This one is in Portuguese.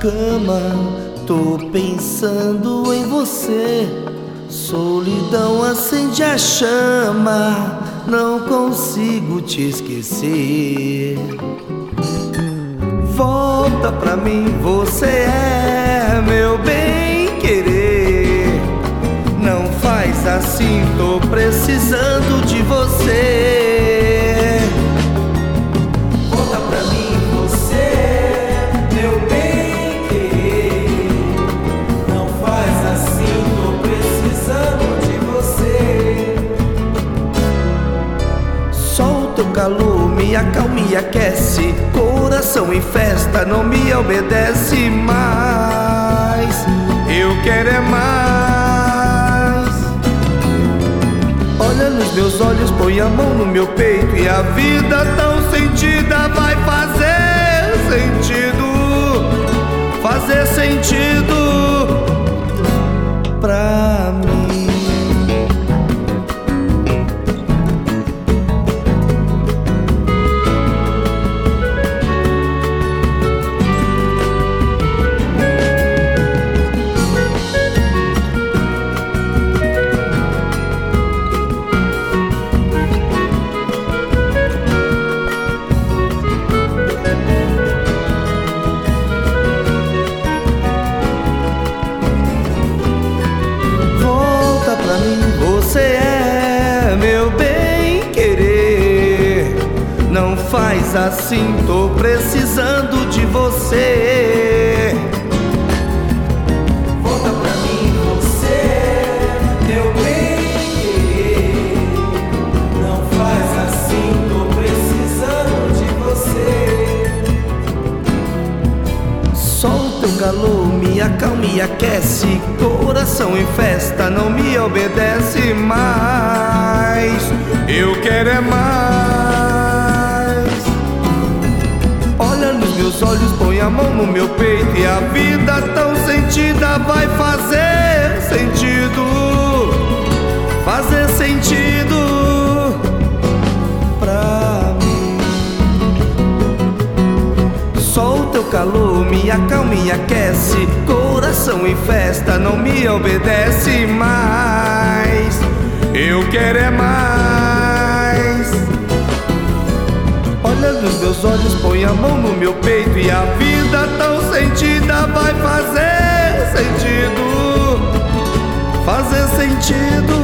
cama, tô pensando em você. Solidão acende a chama, não consigo te esquecer. Volta pra mim, você é meu bem-querer. Não faz assim, tô precisando de você. Volta pra mim, você é meu bem-querer. Não faz assim, tô precisando de você. Só o teu calor me acalma e aquece. Coração em festa não me obedece mais. Eu quero é mais. Olha nos meus olhos, põe a mão no meu peito, e a vida tão sentida vai fazer sentido. Fazer sentido pra mim. Você é meu bem-querer. Não faz assim, tô precisando de você. Volta pra mim, você é meu bem-querer. Não faz assim, tô precisando de você. Só o teu calor me acalma e aquece. Coração em festa não me obedece mais. Eu quero é mais. Olha nos meus olhos, põe a mão no meu peito, e a vida tão sentida vai fazer sentido. Fazer sentido pra mim. Só o teu calor me acalma e aquece. Coração em festa não me obedece mais. Eu quero é mais. Olha nos meus olhos, põe a mão no meu peito, e a vida tão sentida vai fazer sentido. Fazer sentido